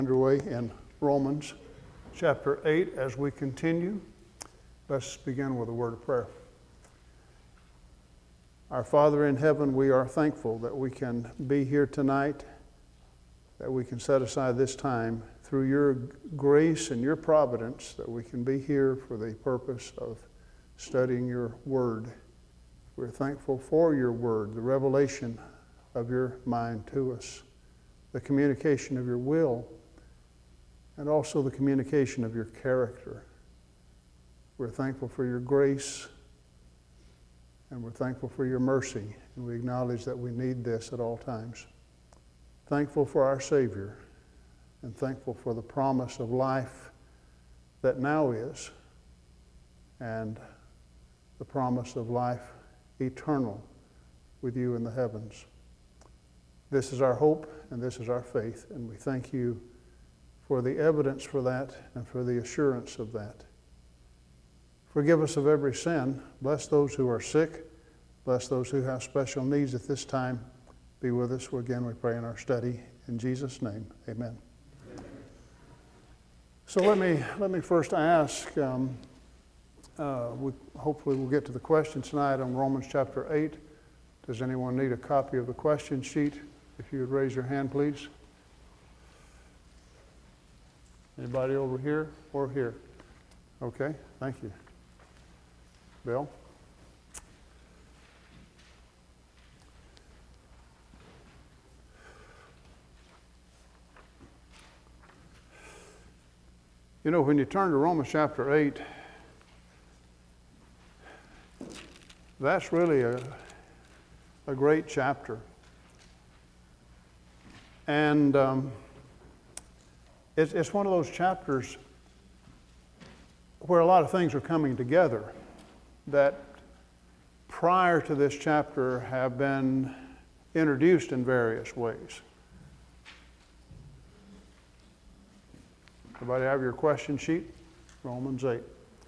Underway in Romans chapter 8 as we continue. Let's begin with a word of prayer. Our Father in heaven, we are thankful that we can be here tonight, that we can set aside this time through your grace and your providence, that we can be here for the purpose of studying your word. We're thankful for your word, the revelation of your mind to us, the communication of your will, and also the communication of your character. We're thankful for your grace, and we're thankful for your mercy, and we acknowledge that we need this at all times. Thankful for our Savior, and thankful for the promise of life that now is, and the promise of life eternal with you in the heavens. This is our hope, and this is our faith, and we thank you for the evidence for that and for the assurance of that. Forgive us of every sin. Bless those who are sick. Bless those who have special needs at this time. Be with us. Again, we pray in our study. In Jesus' name, amen. So let me first ask, hopefully we'll get to the question tonight on Romans chapter 8. Does anyone need a copy of the question sheet? If you would raise your hand, please. Anybody over here or here? Okay, thank you. Bill? You know, when you turn to Romans chapter 8, that's really a great chapter. And it's one of those chapters where a lot of things are coming together that prior to this chapter have been introduced in various ways. Everybody have your question sheet? Romans 8.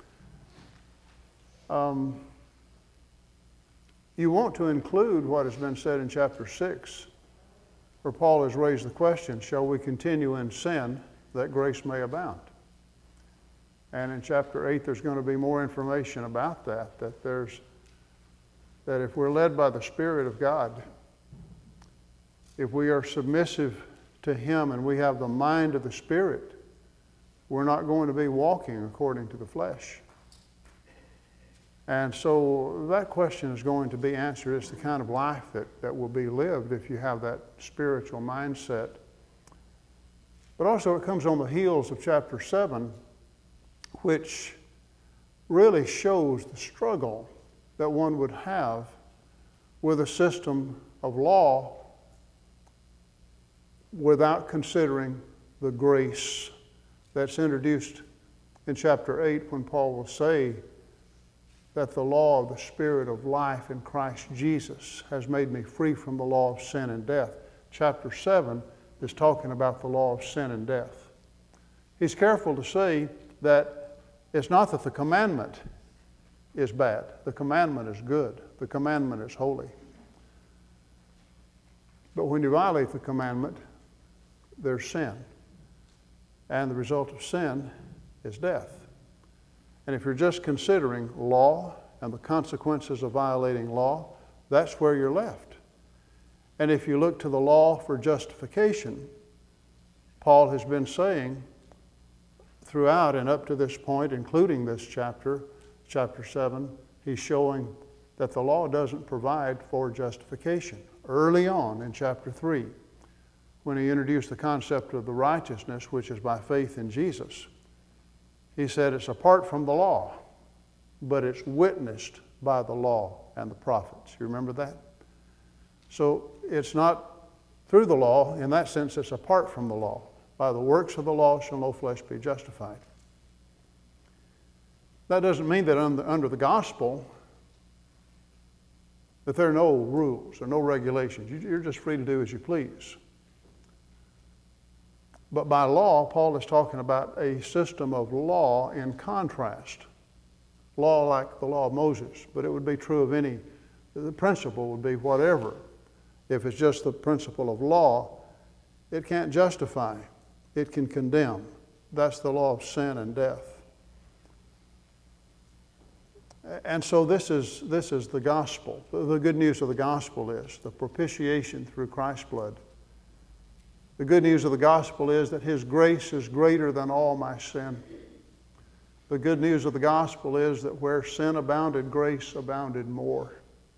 You want to include what has been said in chapter 6, where Paul has raised the question, shall we continue in sin that grace may abound? And in chapter 8, there's going to be more information about that if we're led by the Spirit of God, if we are submissive to Him and we have the mind of the Spirit, we're not going to be walking according to the flesh. And so that question is going to be answered. It's the kind of life that will be lived if you have that spiritual mindset. But also it comes on the heels of chapter 7, which really shows the struggle that one would have with a system of law without considering the grace that's introduced in chapter 8 when Paul will say that the law of the Spirit of life in Christ Jesus has made me free from the law of sin and death. Chapter 7 is talking about the law of sin and death. He's careful to say that it's not that the commandment is bad. The commandment is good. The commandment is holy. But when you violate the commandment, there's sin. And the result of sin is death. And if you're just considering law and the consequences of violating law, that's where you're left. And if you look to the law for justification, Paul has been saying throughout and up to this point, including this chapter 7, he's showing that the law doesn't provide for justification. Early on in chapter 3, when he introduced the concept of the righteousness, which is by faith in Jesus, he said it's apart from the law, but it's witnessed by the law and the prophets. You remember that? So it's not through the law. In that sense, it's apart from the law. By the works of the law shall no flesh be justified. That doesn't mean that under the gospel that there are no rules or no regulations. You're just free to do as you please. But by law, Paul is talking about a system of law in contrast. Law like the law of Moses, but it would be true of any. The principle would be whatever. If it's just the principle of law, it can't justify. it can condemn. That's the law of sin and death. And so this is the gospel. The good news of the gospel is the propitiation through Christ's blood. The good news of the gospel is that His grace is greater than all my sin. The good news of the gospel is that where sin abounded, grace abounded more.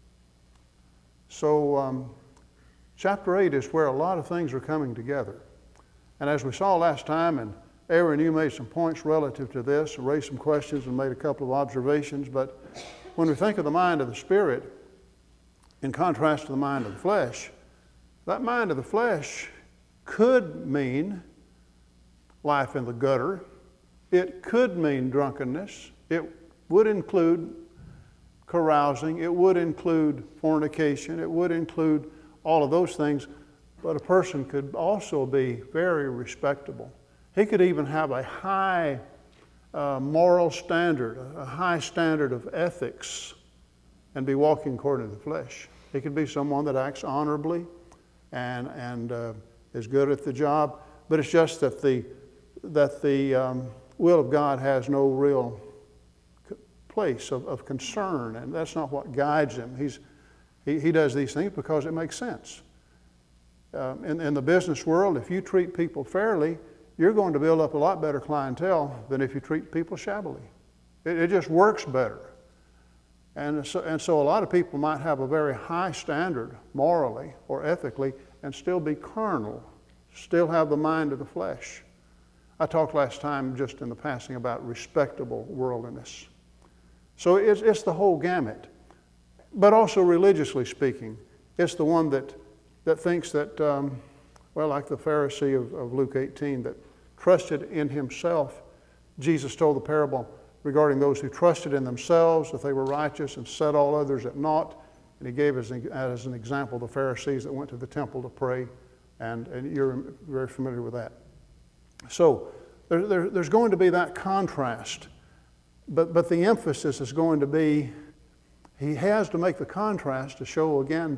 So chapter 8 is where a lot of things are coming together. And as we saw last time, and Aaron, you made some points relative to this, and raised some questions and made a couple of observations, but when we think of the mind of the Spirit, in contrast to the mind of the flesh, that mind of the flesh could mean life in the gutter. It could mean drunkenness. It would include carousing. It would include fornication. It would include all of those things. But a person could also be very respectable. He could even have a high moral standard, a high standard of ethics, and be walking according to the flesh. He could be someone that acts honorably and is good at the job, but it's just that the will of God has no real place of concern, and that's not what guides him. He does these things because it makes sense. In the business world, if you treat people fairly, you're going to build up a lot better clientele than if you treat people shabbily. It just works better. And so a lot of people might have a very high standard morally or ethically and still be carnal, still have the mind of the flesh. I talked last time just in the passing about respectable worldliness. So it's the whole gamut. But also religiously speaking, it's the one that thinks that, like the Pharisee of Luke 18, that trusted in himself. Jesus told the parable regarding those who trusted in themselves, that they were righteous, and set all others at naught. And he gave as an example the Pharisees that went to the temple to pray, and you're very familiar with that. So there's going to be that contrast, but the emphasis is going to be, he has to make the contrast to show again,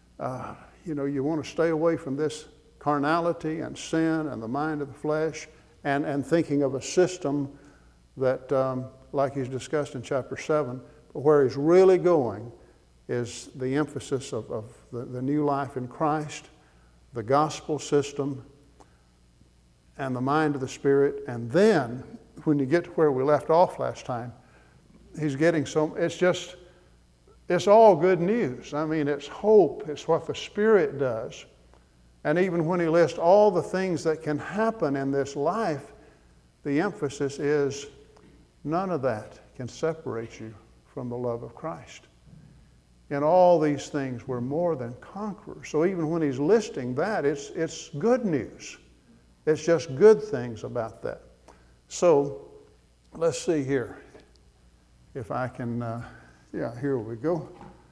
you want to stay away from this carnality and sin and the mind of the flesh, and thinking of a system that, like he's discussed in chapter 7, but where he's really going is the emphasis of the new life in Christ, the gospel system, and the mind of the Spirit. And then, when you get to where we left off last time, he's getting it's all good news. I mean, it's hope. It's what the Spirit does. And even when he lists all the things that can happen in this life, the emphasis is none of that can separate you from the love of Christ. In all these things, we're more than conquerors. So even when he's listing that, it's good news. It's just good things about that. So let's see here. If I can, here we go.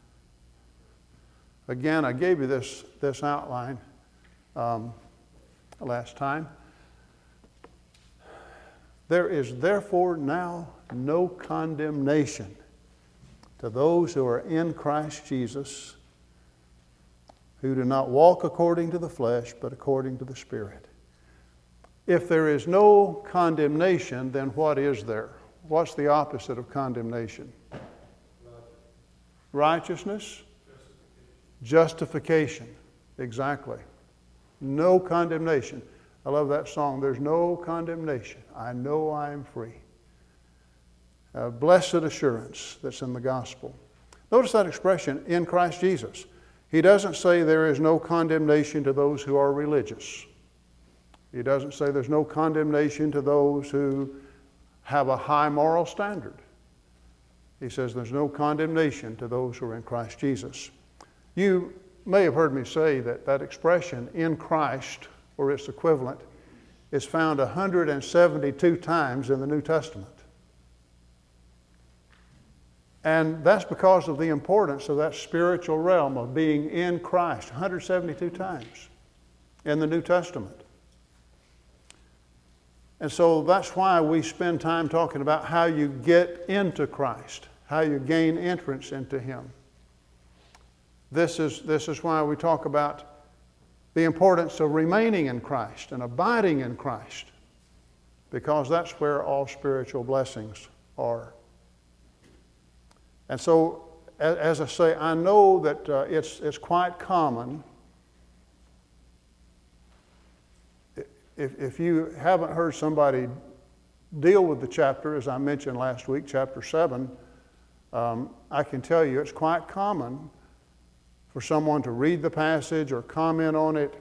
Again, I gave you this outline last time. There is therefore now no condemnation to those who are in Christ Jesus, who do not walk according to the flesh, but according to the Spirit. If there is no condemnation, then what is there? What's the opposite of condemnation? Righteousness? Justification. Exactly. No condemnation. I love that song. There's no condemnation. I know I am free. Blessed assurance that's in the gospel. Notice that expression, in Christ Jesus. He doesn't say there is no condemnation to those who are religious. He doesn't say there's no condemnation to those who have a high moral standard. He says there's no condemnation to those who are in Christ Jesus. You may have heard me say that expression, in Christ, or its equivalent, is found 172 times in the New Testament. And that's because of the importance of that spiritual realm of being in Christ, 172 times in the New Testament. And so that's why we spend time talking about how you get into Christ, how you gain entrance into Him. This is why we talk about the importance of remaining in Christ and abiding in Christ, because that's where all spiritual blessings are. And so, as I say, I know that it's quite common. If you haven't heard somebody deal with the chapter, as I mentioned last week, chapter 7, I can tell you it's quite common for someone to read the passage or comment on it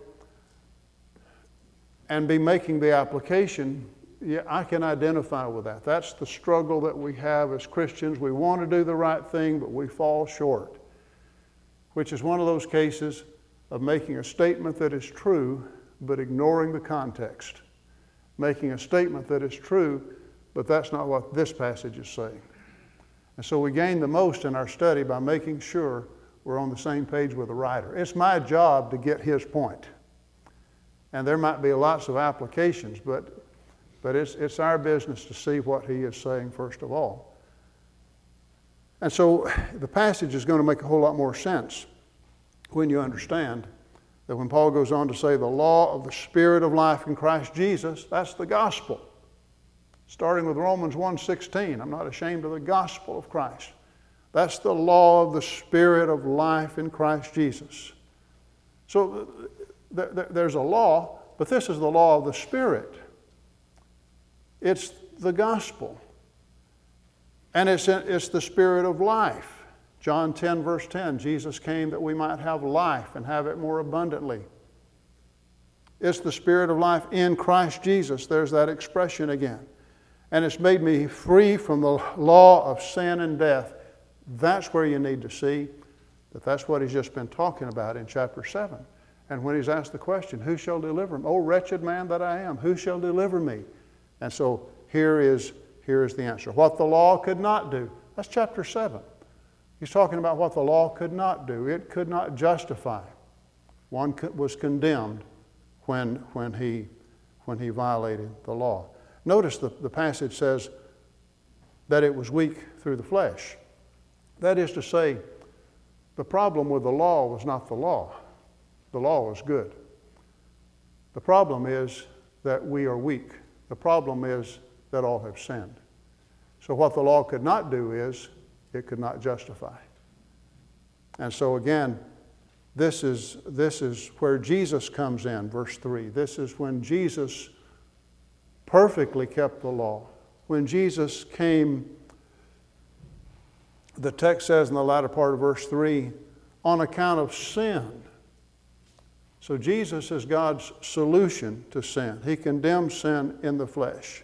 and be making the application. Yeah, I can identify with that. That's the struggle that we have as Christians. We want to do the right thing, but we fall short, which is one of those cases of making a statement that is true, but ignoring the context. Making a statement that is true, but that's not what this passage is saying. And so we gain the most in our study by making sure we're on the same page with the writer. It's my job to get his point. And there might be lots of applications, but it's our business to see what he is saying first of all. And so the passage is going to make a whole lot more sense when you understand that when Paul goes on to say the law of the Spirit of life in Christ Jesus, that's the gospel. Starting with Romans 1:16, I'm not ashamed of the gospel of Christ. That's the law of the Spirit of life in Christ Jesus. So there's a law, but this is the law of the Spirit. It's the gospel. And it's the Spirit of life. John 10, verse 10, Jesus came that we might have life and have it more abundantly. It's the Spirit of life in Christ Jesus. There's that expression again. And it's made me free from the law of sin and death. That's where you need to see that that's what he's just been talking about in chapter 7. And when he's asked the question, who shall deliver me? Oh, wretched man that I am, who shall deliver me? And so here is the answer. What the law could not do. That's chapter 7. He's talking about what the law could not do. It could not justify. One was condemned when he violated the law. Notice the passage says that it was weak through the flesh. That is to say, the problem with the law was not the law. The law was good. The problem is that we are weak. The problem is that all have sinned. So what the law could not do is it could not justify. And so again, this is where Jesus comes in, verse 3. This is when Jesus perfectly kept the law. When Jesus came, the text says in the latter part of verse 3, on account of sin. So Jesus is God's solution to sin. He condemns sin in the flesh.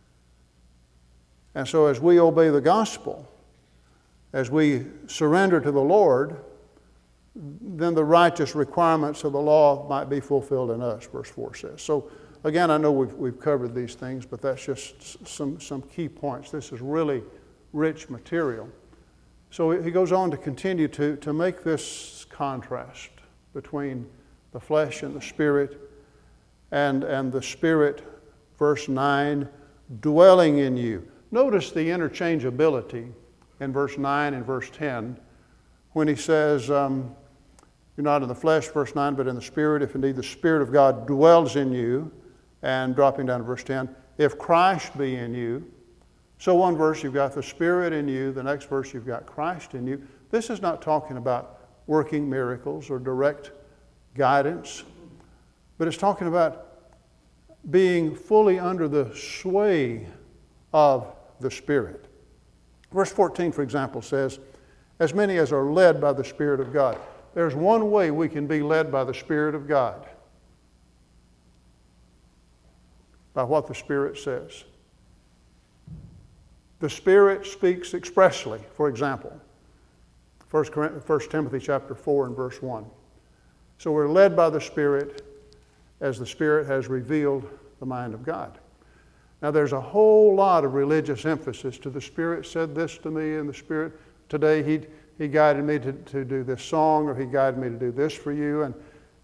And so as we obey the gospel, as we surrender to the Lord, then the righteous requirements of the law might be fulfilled in us, verse 4 says. So again, I know we've covered these things, but that's just some key points. This is really rich material. So he goes on to continue to make this contrast between the flesh and the Spirit, and the Spirit, verse 9, dwelling in you. Notice the interchangeability in verse 9 and verse 10 when he says, you're not in the flesh, verse 9, but in the Spirit, if indeed the Spirit of God dwells in you. And dropping down to verse 10, if Christ be in you. So one verse you've got the Spirit in you, the next verse you've got Christ in you. This is not talking about working miracles or direct guidance, but it's talking about being fully under the sway of the Spirit. Verse 14, for example, says, as many as are led by the Spirit of God. There's one way we can be led by the Spirit of God. By what the Spirit says. The Spirit speaks expressly, for example, 1 Timothy chapter 4 and verse 1. So we're led by the Spirit as the Spirit has revealed the mind of God. Now there's a whole lot of religious emphasis to the Spirit said this to me, and the Spirit today he guided me to do this song, or he guided me to do this for you. And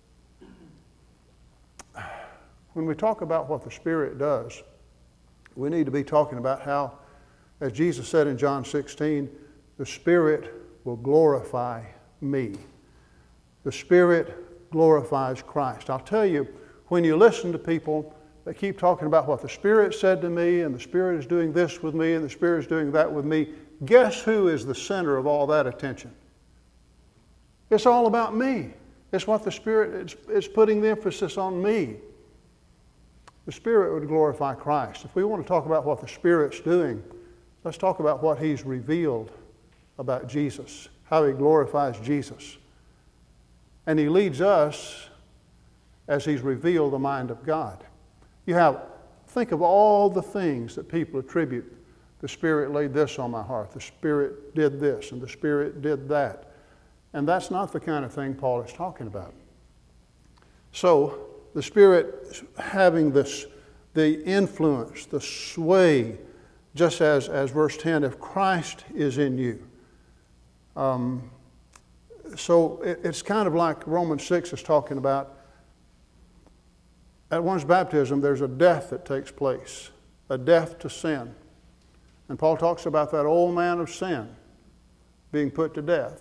when we talk about what the Spirit does, we need to be talking about how, as Jesus said in John 16, the Spirit will glorify me. The Spirit glorifies Christ. I'll tell you, when you listen to people that keep talking about what the Spirit said to me, and the Spirit is doing this with me, and the Spirit is doing that with me, guess who is the center of all that attention? It's all about me. It's what the Spirit is putting the emphasis on me. The Spirit would glorify Christ. If we want to talk about what the Spirit's doing, let's talk about what He's revealed about Jesus, how He glorifies Jesus. And He leads us as He's revealed the mind of God. Think of all the things that people attribute. The Spirit laid this on my heart. The Spirit did this, and the Spirit did that. And that's not the kind of thing Paul is talking about. So, the Spirit having the influence, the sway, just as verse 10, if Christ is in you. So it's kind of like Romans 6 is talking about. At one's baptism, there's a death that takes place, a death to sin. And Paul talks about that old man of sin being put to death.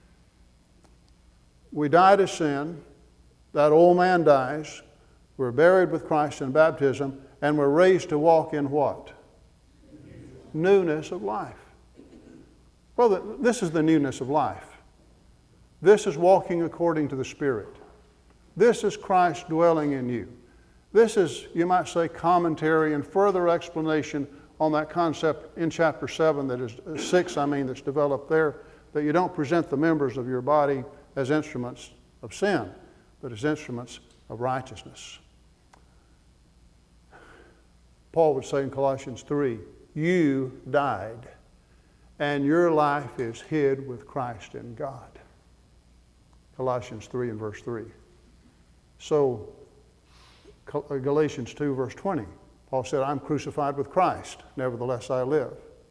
We die to sin, that old man dies, we're buried with Christ in baptism, and we're raised to walk in what? Newness of life. Well, this is the newness of life. This is walking according to the Spirit. This is Christ dwelling in you. This is, you might say, commentary and further explanation on that concept in chapter 7, that's developed there, that you don't present the members of your body as instruments of sin, but as instruments of righteousness. Paul would say in Colossians 3, you died, and your life is hid with Christ in God. Colossians 3 and verse 3. So, Galatians 2 verse 20, Paul said, I'm crucified with Christ, nevertheless I live.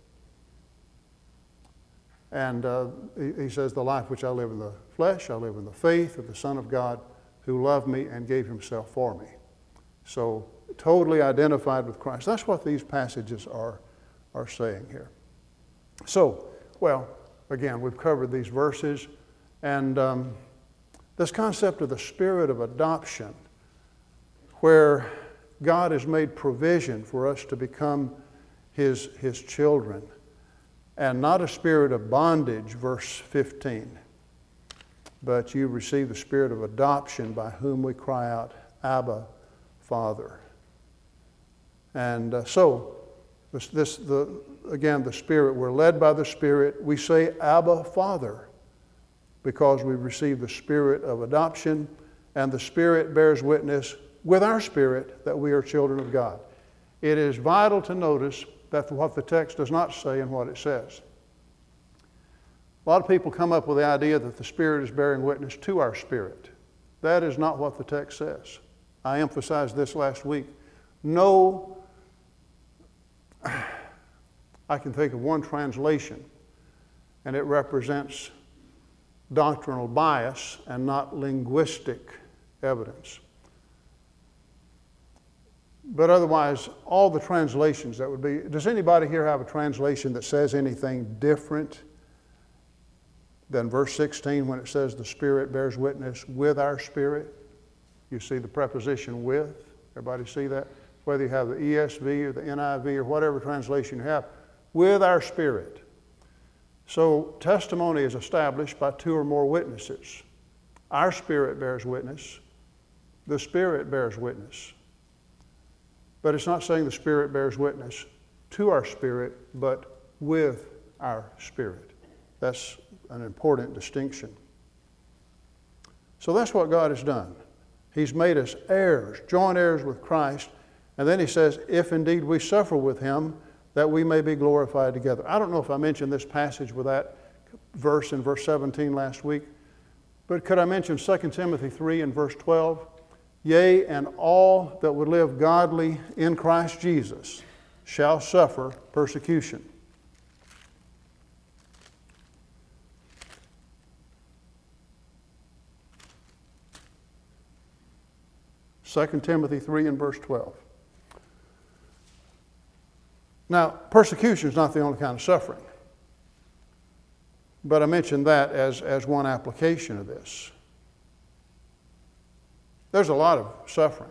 And he says, the life which I live in the flesh, I live in the faith of the Son of God who loved me and gave himself for me. So, totally identified with Christ. That's what these passages are saying here. So, well, again, we've covered these verses, and this concept of the spirit of adoption, where God has made provision for us to become His children, and not a spirit of bondage, verse 15, but you receive the spirit of adoption by whom we cry out, Abba, Father. And so, again, the Spirit, we're led by the Spirit. We say, Abba, Father, because we receive the spirit of adoption, and the Spirit bears witness with our spirit that we are children of God. It is vital to notice that what the text does not say and what it says. A lot of people come up with the idea that the Spirit is bearing witness to our spirit. That is not what the text says. I emphasized this last week. No, I can think of one translation, and it represents doctrinal bias and not linguistic evidence. But otherwise, all the translations that would be, does anybody here have a translation that says anything different than verse 16 when it says the Spirit bears witness with our spirit? You see the preposition with. Everybody see that? Whether you have the ESV or the NIV or whatever translation you have, with our spirit. So testimony is established by two or more witnesses. Our spirit bears witness. The Spirit bears witness. But it's not saying the Spirit bears witness to our spirit, but with our spirit. That's an important distinction. So that's what God has done. He's made us heirs, joint heirs with Christ. And then he says, if indeed we suffer with him, that we may be glorified together. I don't know if I mentioned this passage with that verse in verse 17 last week, but could I mention 2 Timothy 3 and verse 12? Yea, and all that would live godly in Christ Jesus shall suffer persecution. Second Timothy 3 and verse 12. Now, persecution is not the only kind of suffering, but I mentioned that as one application of this. There's a lot of suffering.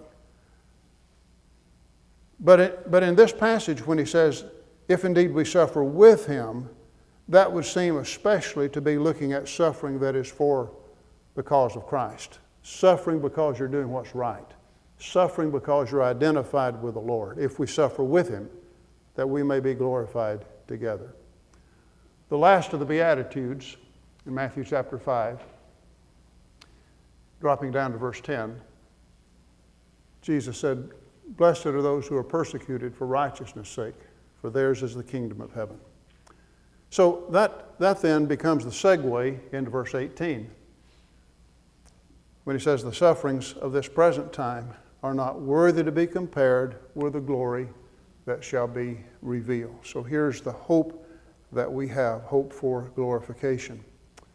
But in this passage, when he says, if indeed we suffer with him, that would seem especially to be looking at suffering that is for the cause of Christ. Suffering because you're doing what's right. Suffering because you're identified with the Lord. If we suffer with him, that we may be glorified together. The last of the Beatitudes in Matthew chapter 5, dropping down to verse 10, Jesus said, "Blessed are those who are persecuted for righteousness' sake, for theirs is the kingdom of heaven." So that then becomes the segue into verse 18. When he says, the sufferings of this present time are not worthy to be compared with the glory that shall be revealed. So here's the hope that we have, hope for glorification.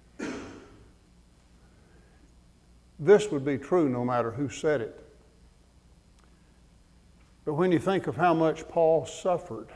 This would be true no matter who said it. But when you think of how much Paul suffered,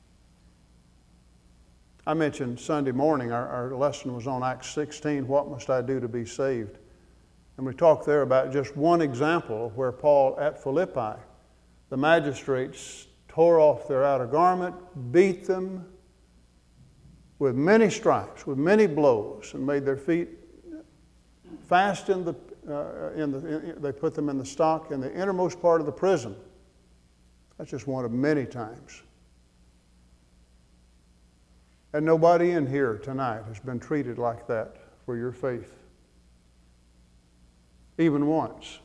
I mentioned Sunday morning, our lesson was on Acts 16, what must I do to be saved? And we talked there about just one example where Paul at Philippi, the magistrates tore off their outer garment, beat them with many stripes, with many blows, and made their feet fast they put them in the stock in the innermost part of the prison. That's just one of many times. And nobody in here tonight has been treated like that for your faith. Even once.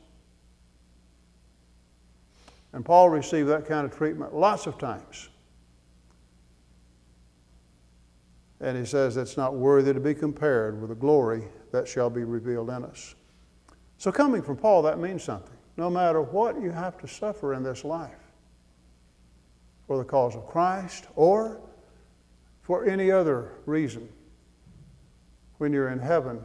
And Paul received that kind of treatment lots of times. And he says it's not worthy to be compared with the glory that shall be revealed in us. So coming from Paul, that means something. No matter what you have to suffer in this life, for the cause of Christ or for any other reason, when you're in heaven,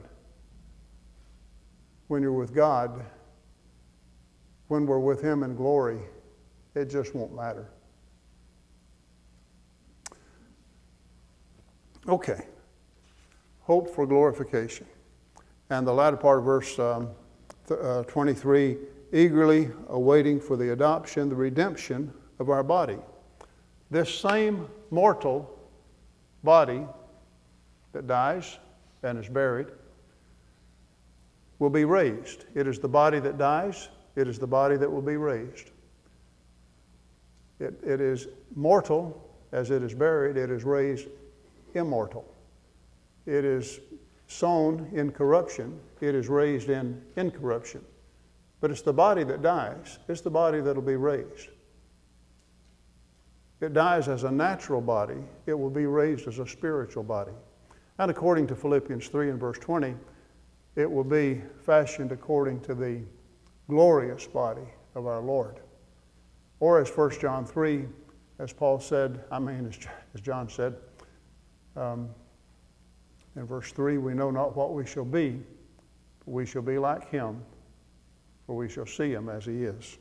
when you're with God, when we're with him in glory, it just won't matter. Okay. Hope for glorification. And the latter part of verse 23, eagerly awaiting for the adoption, the redemption of our body. This same mortal body that dies and is buried will be raised. It is the body that dies. It is the body that will be raised. It is mortal as it is buried. It is raised immortal. It is sown in corruption. It is raised in incorruption. But it's the body that dies. It's the body that will be raised. It dies as a natural body. It will be raised as a spiritual body. And according to Philippians 3 and verse 20, it will be fashioned according to the glorious body of our Lord. Or as 1 John 3, as Paul said, as John said, in verse 3, we know not what we shall be, but we shall be like him, for we shall see him as he is.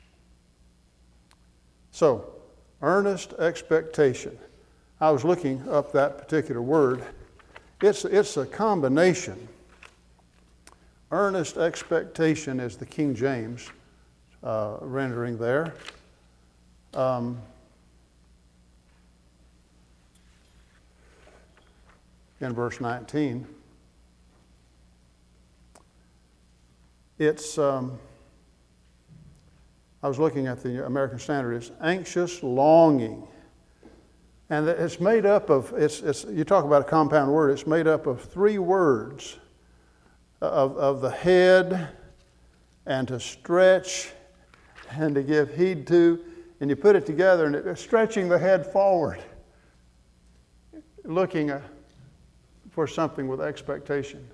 So, earnest expectation. I was looking up that particular word. It's a combination. Earnest expectation is the King James rendering there. In verse 19. It's, I was looking at the American Standard, it's anxious longing. And it's made up of, you talk about a compound word, it's made up of three words. Of the head, and to stretch, and to give heed to, and you put it together, and it's stretching the head forward, looking for something with expectation.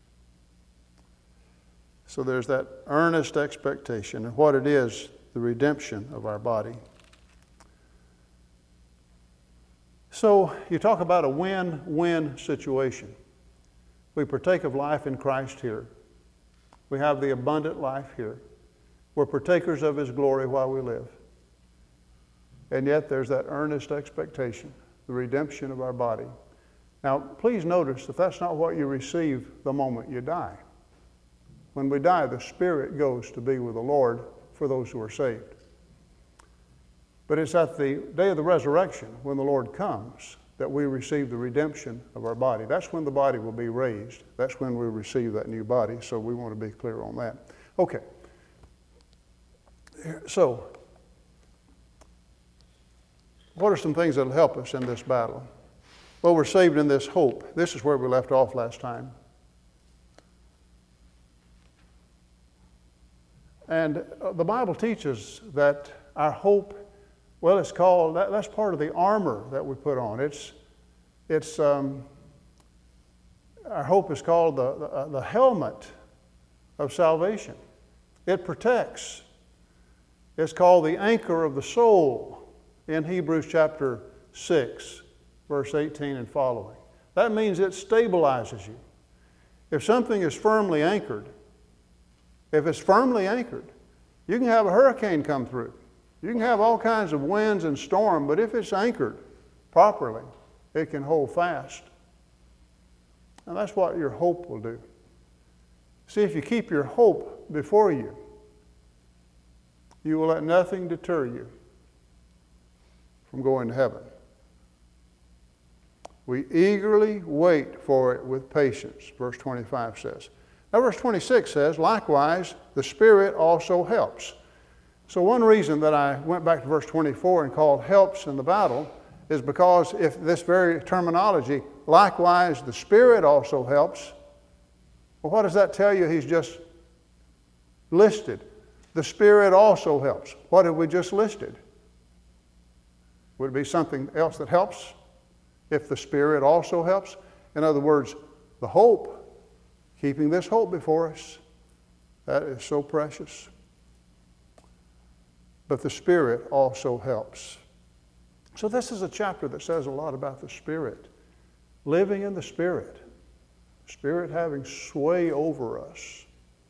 So there's that earnest expectation, and what it is, the redemption of our body. So you talk about a win-win situation. We partake of life in Christ here. We have the abundant life here. We're partakers of his glory while we live. And yet there's that earnest expectation, the redemption of our body. Now, please notice that that's not what you receive the moment you die. When we die, the spirit goes to be with the Lord for those who are saved. But it's at the day of the resurrection, when the Lord comes, that we receive the redemption of our body. That's when the body will be raised. That's when we receive that new body. So we want to be clear on that. Okay. So, what are some things that will help us in this battle? Well, we're saved in this hope. This is where we left off last time. And the Bible teaches that our hope, well, it's called, that's part of the armor that we put on. Our hope is called the helmet of salvation. It protects. It's called the anchor of the soul in Hebrews chapter 6, verse 18 and following. That means it stabilizes you. If something is firmly anchored, if it's firmly anchored, you can have a hurricane come through. You can have all kinds of winds and storm, but if it's anchored properly, it can hold fast. And that's what your hope will do. See, if you keep your hope before you, you will let nothing deter you from going to heaven. We eagerly wait for it with patience, verse 25 says. Now, verse 26 says, likewise, the Spirit also helps. So one reason that I went back to verse 24 and called helps in the battle is because if this very terminology, likewise, the Spirit also helps, well, what does that tell you? He's just listed. The Spirit also helps. What have we just listed? Would it be something else that helps if the Spirit also helps? In other words, the hope, keeping this hope before us, that is so precious. But the Spirit also helps. So this is a chapter that says a lot about the Spirit. Living in the Spirit. Spirit having sway over us.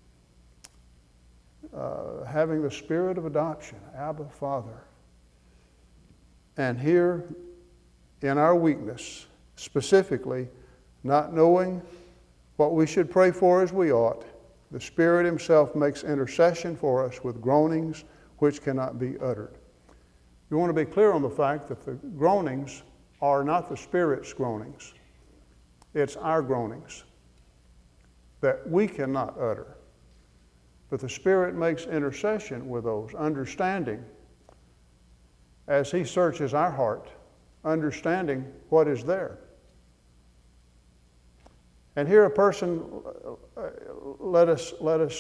Having the spirit of adoption, Abba, Father. And here, in our weakness, specifically, not knowing what we should pray for as we ought, the Spirit Himself makes intercession for us with groanings which cannot be uttered. You want to be clear on the fact that the groanings are not the Spirit's groanings. It's our groanings that we cannot utter. But the Spirit makes intercession with those, understanding as He searches our heart, understanding what is there. And here a person, let us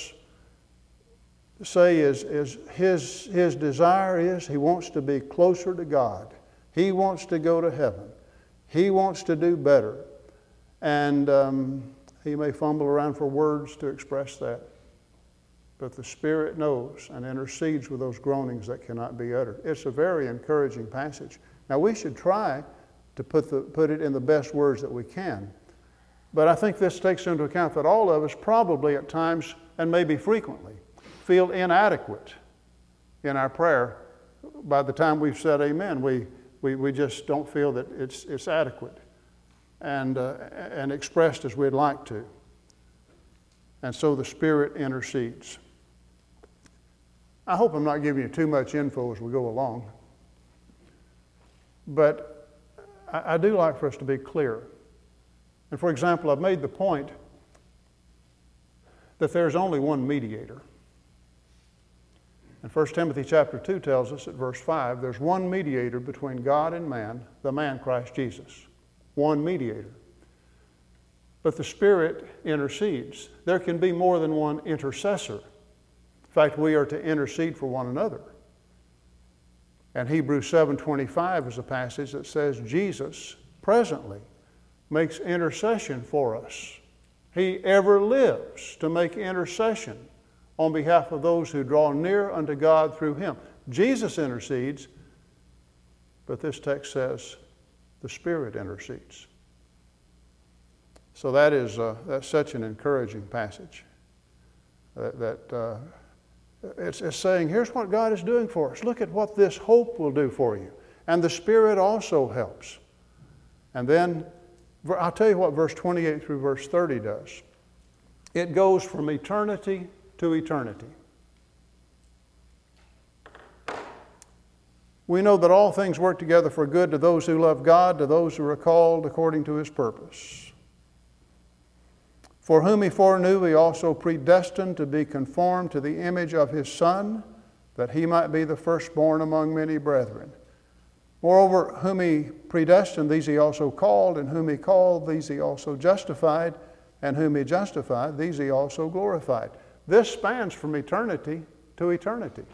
say is his desire is he wants to be closer to God. He wants to go to heaven. He wants to do better. And he may fumble around for words to express that. But the Spirit knows and intercedes with those groanings that cannot be uttered. It's a very encouraging passage. Now we should try to put it in the best words that we can. But I think this takes into account that all of us probably at times, and maybe frequently, feel inadequate in our prayer. By the time we've said amen, we just don't feel that it's adequate and expressed as we'd like to. And so the Spirit intercedes. I hope I'm not giving you too much info as we go along. But I do like for us to be clear. And for example, I've made the point that there's only one mediator. And 1 Timothy chapter 2 tells us at verse 5, there's one mediator between God and man, the man Christ Jesus. One mediator. But the Spirit intercedes. There can be more than one intercessor. In fact, we are to intercede for one another. And Hebrews 7:25 is a passage that says Jesus presently makes intercession for us. He ever lives to make intercession on behalf of those who draw near unto God through Him. Jesus intercedes, but this text says the Spirit intercedes. So that's such an encouraging passage. It's saying, here's what God is doing for us. Look at what this hope will do for you. And the Spirit also helps. And then, I'll tell you what verse 28 through verse 30 does. It goes from eternity to eternity. We know that all things work together for good to those who love God, to those who are called according to His purpose. For whom He foreknew, He also predestined to be conformed to the image of His Son, that He might be the firstborn among many brethren. Moreover, whom He predestined, these He also called, and whom He called, these He also justified, and whom He justified, these He also glorified. This spans from eternity to eternity.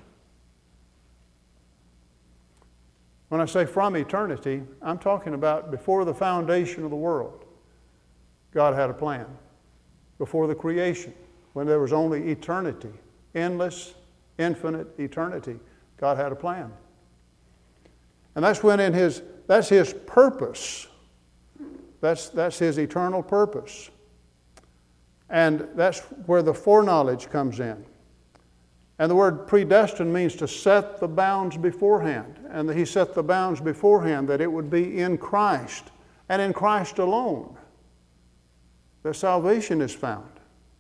When I say from eternity, I'm talking about before the foundation of the world. God had a plan. Before the creation, when there was only eternity, endless, infinite eternity, God had a plan. And that's when that's His purpose. That's His eternal purpose. And that's where the foreknowledge comes in. And the word predestined means to set the bounds beforehand. And He set the bounds beforehand that it would be in Christ, and in Christ alone, that salvation is found.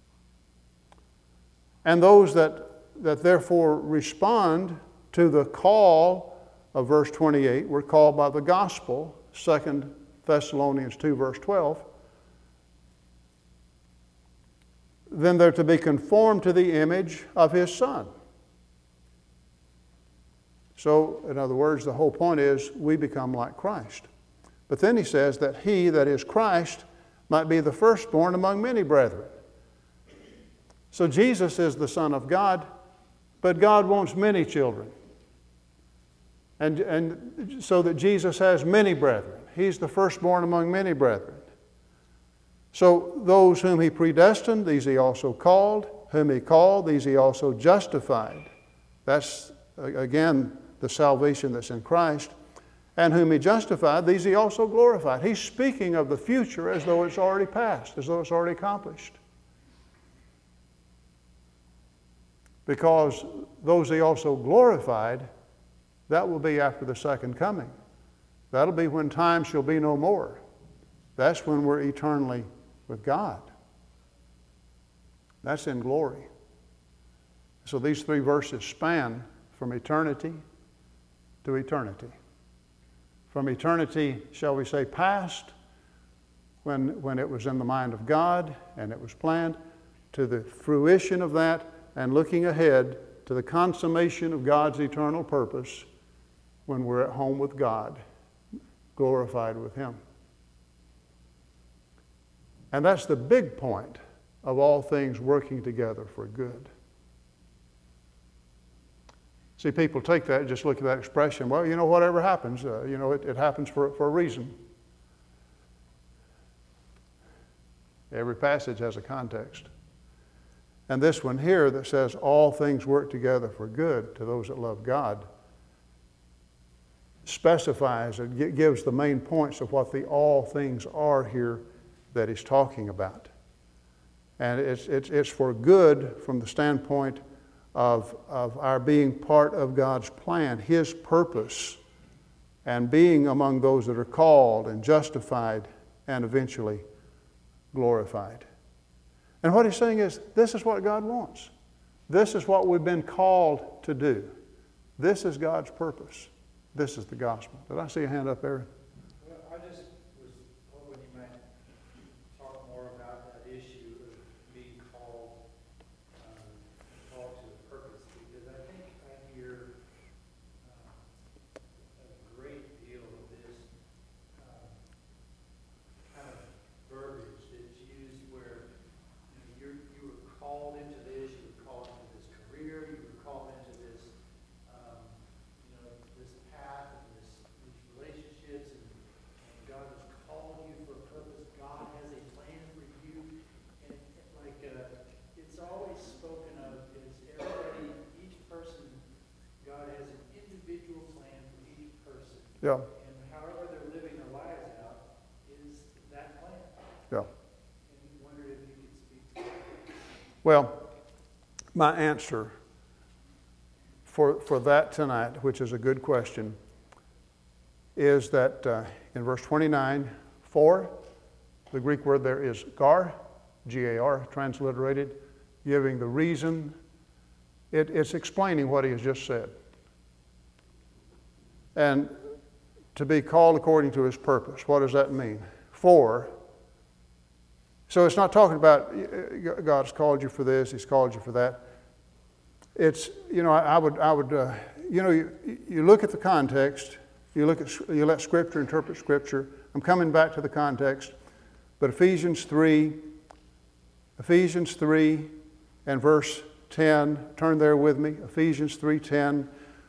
And those that therefore respond to the call of verse 28 were called by the gospel, 2 Thessalonians 2 verse 12. Then they're to be conformed to the image of His Son. So, in other words, the whole point is we become like Christ. But then He says that He, that is Christ, might be the firstborn among many brethren. So Jesus is the Son of God, but God wants many children. And so that Jesus has many brethren. He's the firstborn among many brethren. So those whom He predestined, these He also called. Whom He called, these He also justified. That's, again, the salvation that's in Christ. And whom He justified, these He also glorified. He's speaking of the future as though it's already passed, as though it's already accomplished. Because those He also glorified, that will be after the second coming. That'll be when time shall be no more. That's when we're eternally with God. That's in glory. So these three verses span from eternity to eternity. From eternity, shall we say, past, when it was in the mind of God and it was planned, to the fruition of that, and looking ahead to the consummation of God's eternal purpose when we're at home with God, glorified with Him. And that's the big point of all things working together for good. See, people take that and just look at that expression, well, whatever happens, it happens for a reason. Every passage has a context. And this one here that says all things work together for good to those that love God specifies, it gives the main points of what the all things are here that he's talking about. And it's for good from the standpoint of our being part of God's plan, His purpose, and being among those that are called and justified and eventually glorified. And what he's saying is, this is what God wants. This is what we've been called to do. This is God's purpose. This is the gospel. Did I see a hand up there? Well, I just was hoping you might talk more about that issue of being called to a purpose, because I think I hear a great deal of this kind of verbiage that's used where you were called into this, you were called into this career, you were called into this this path and these relationships, and God has called you for a purpose. God has a plan for you, and it's always spoken of as everybody, each person, God has an individual plan for each person. Yeah. And however they're living their lives out is that plan. Yeah. And he wondered if you could speak to that. Well, my answer for that tonight, which is a good question, is that in verse 29, for, the Greek word there is gar, G-A-R, transliterated, giving the reason. It's explaining what he has just said. And to be called according to his purpose. What does that mean? For. So it's not talking about God's called you for this, he's called you for that. It's, I would you look at the context, you let Scripture interpret Scripture. I'm coming back to the context, but Ephesians 3 and verse 10, turn there with me, Ephesians 3:10.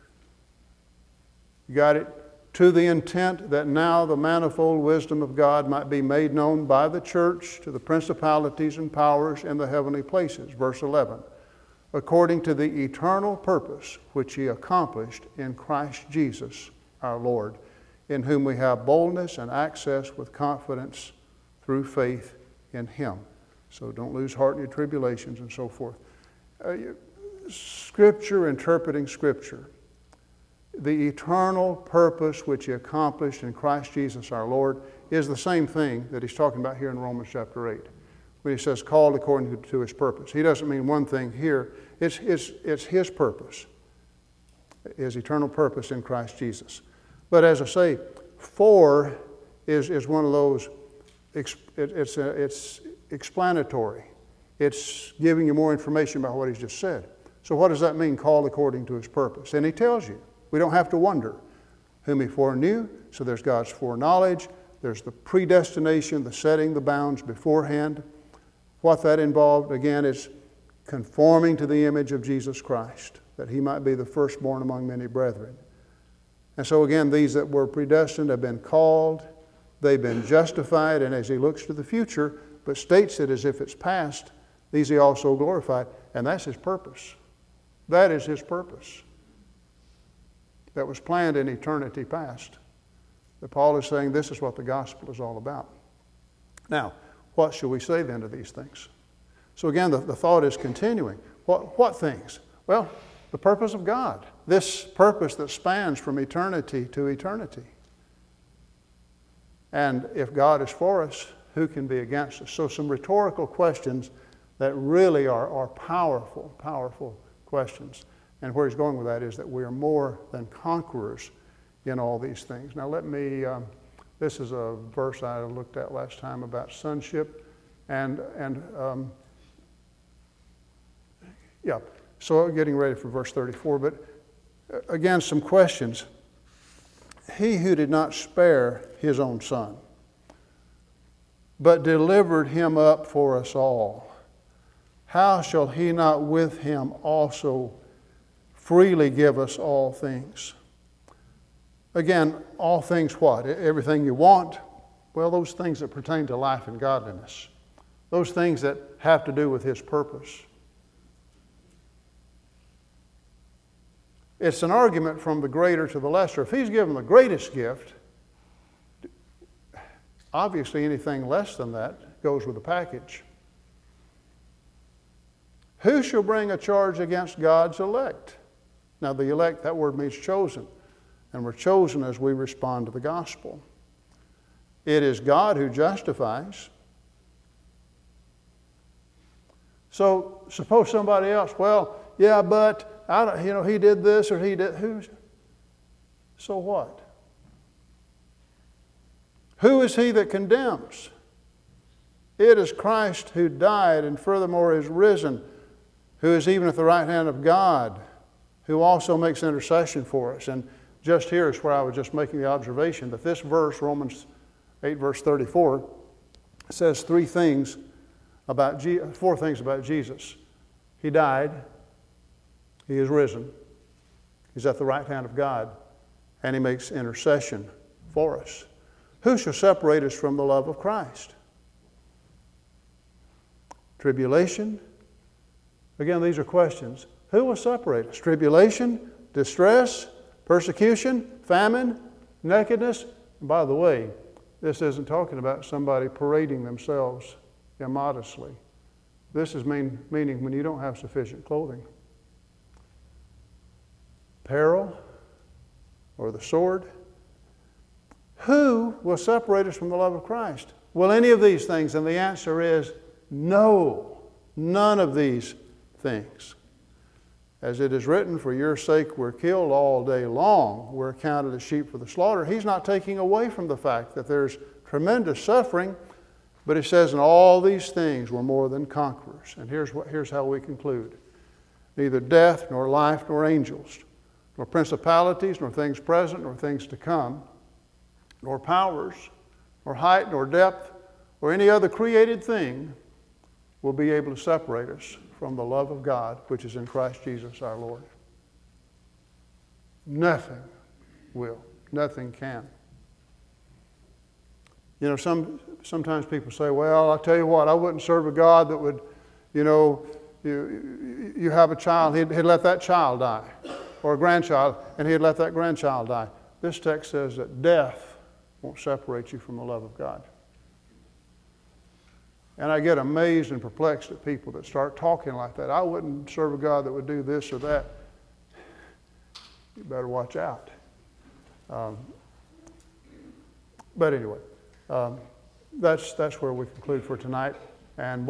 You got it? To the intent that now the manifold wisdom of God might be made known by the church to the principalities and powers in the heavenly places. Verse 11. According to the eternal purpose which he accomplished in Christ Jesus our Lord, in whom we have boldness and access with confidence through faith in him. So don't lose heart in your tribulations and so forth. Scripture interpreting Scripture. The eternal purpose which he accomplished in Christ Jesus our Lord is the same thing that he's talking about here in Romans chapter 8. When he says called according to his purpose. He doesn't mean one thing here. It's his purpose. His eternal purpose in Christ Jesus. But as I say, for is one of those, it's explanatory. It's giving you more information about what he's just said. So what does that mean, called according to his purpose? And he tells you. We don't have to wonder whom he foreknew. So there's God's foreknowledge. There's the predestination, the setting the bounds beforehand. What that involved, again, is conforming to the image of Jesus Christ, that he might be the firstborn among many brethren. And so again, these that were predestined have been called, they've been justified, and as he looks to the future, but states it as if it's past, these he also glorified, and that's his purpose. That is his purpose. That was planned in eternity past. That Paul is saying this is what the gospel is all about. Now, what shall we say then to these things? So again, the thought is continuing. What things? Well, the purpose of God. This purpose that spans from eternity to eternity. And if God is for us, who can be against us? So some rhetorical questions that really are powerful, powerful questions. And where he's going with that is that we are more than conquerors in all these things. Now let me, this is a verse I looked at last time about sonship. So getting ready for verse 34. But again, some questions. He who did not spare his own son, but delivered him up for us all, how shall he not with him also freely give us all things? Again, all things what? Everything you want? Well, those things that pertain to life and godliness. Those things that have to do with his purpose. It's an argument from the greater to the lesser. If he's given the greatest gift, obviously anything less than that goes with the package. Who shall bring a charge against God's elect? Now the elect, that word means chosen. And we're chosen as we respond to the gospel. It is God who justifies. So suppose somebody else, well, yeah, but he did this or he did. So what? Who is he that condemns? It is Christ who died and furthermore is risen, who is even at the right hand of God, who also makes intercession for us. And just here is where I was just making the observation that this verse, Romans 8, verse 34, says four things about Jesus. He died, he is risen, he's at the right hand of God, and he makes intercession for us. Who shall separate us from the love of Christ? Tribulation? Again, these are questions. Who will separate us? Tribulation, distress, persecution, famine, nakedness. And by the way, this isn't talking about somebody parading themselves immodestly. This is meaning when you don't have sufficient clothing. Peril or the sword. Who will separate us from the love of Christ? Will any of these things? And the answer is No, none of these things. As it is written, for your sake we're killed all day long. We're counted as sheep for the slaughter. He's not taking away from the fact that there's tremendous suffering, but he says, in all these things we're more than conquerors. And here's how we conclude. Neither death, nor life, nor angels, nor principalities, nor things present, nor things to come, nor powers, nor height, nor depth, or any other created thing will be able to separate us from the love of God, which is in Christ Jesus our Lord. Nothing will. Nothing can. You know, sometimes people say, well, I'll tell you what, I wouldn't serve a God that would, you know, you have a child, he'd let that child die, or a grandchild, and he'd let that grandchild die. This text says that death won't separate you from the love of God. And I get amazed and perplexed at people that start talking like that. I wouldn't serve a God that would do this or that. You better watch out. But anyway, that's where we conclude for tonight. And